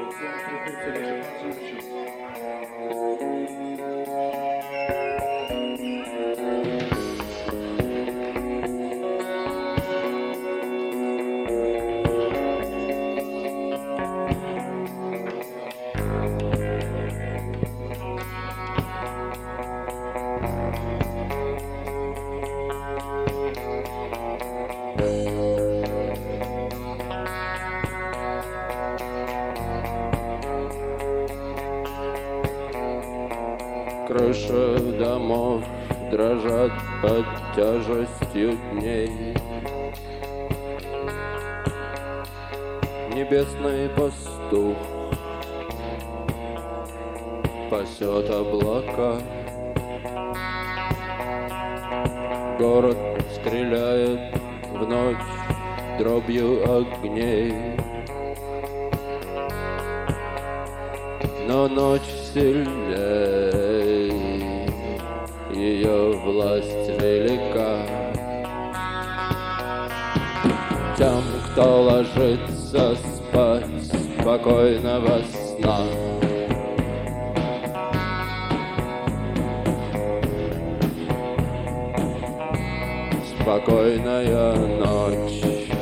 Крыши домов дрожат под тяжестью дней. Небесный пастух пасет облака. Город стреляет вновь дробью огней. Но ночь сильней, ее власть велика. Тем, кто ложится спать, спокойного сна. Спокойная ночь.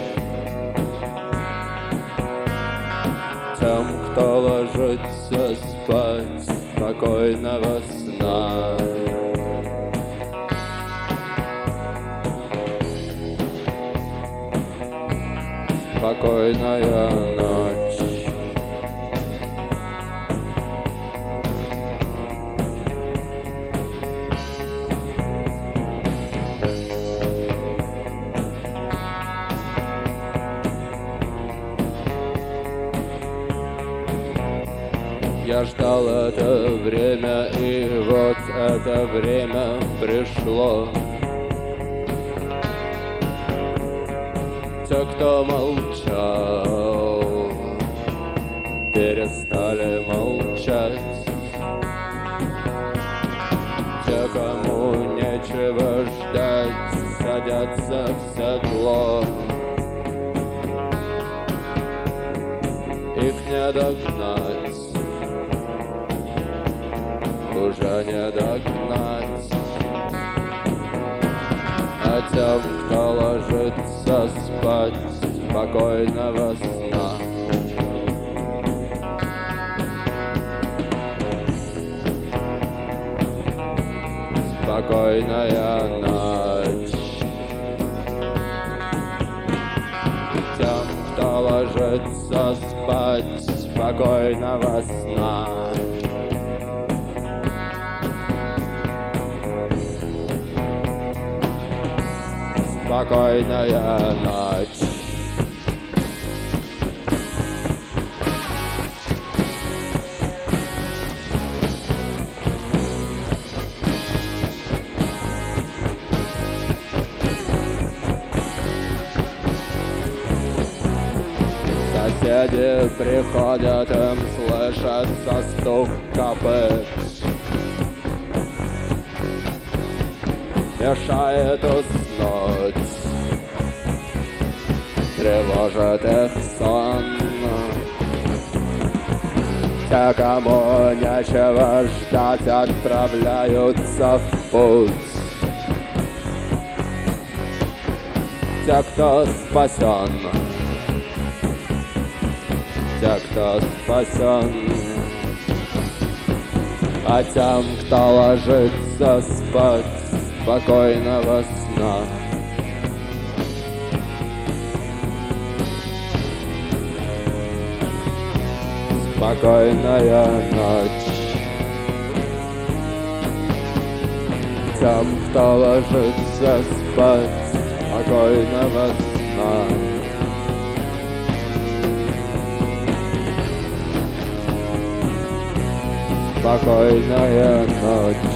Тем, кто ложится спать, спокойного сна. Спокойная ночь. Я ждал это время, и вот это время пришло. Те, кто молчал, перестали молчать. Те, кому нечего ждать, садятся в седло. Их не догнать, уже не догнать. А тем, кто ложится спать, спокойного сна. Спокойная ночь. Тем, кто ложится спать, спокойного сна. Спокойная ночь. Соседи приходят, им слышится стук копыт. Мешает уснуть, тревожит их сон. Те, кому нечего ждать, отправляются в путь. Те, кто спасен, те, кто спасен. А тем, кто ложится спать, спокойного сна. Спокойная ночь. Тем, кто ложится спать, спокойного сна. Спокойная ночь.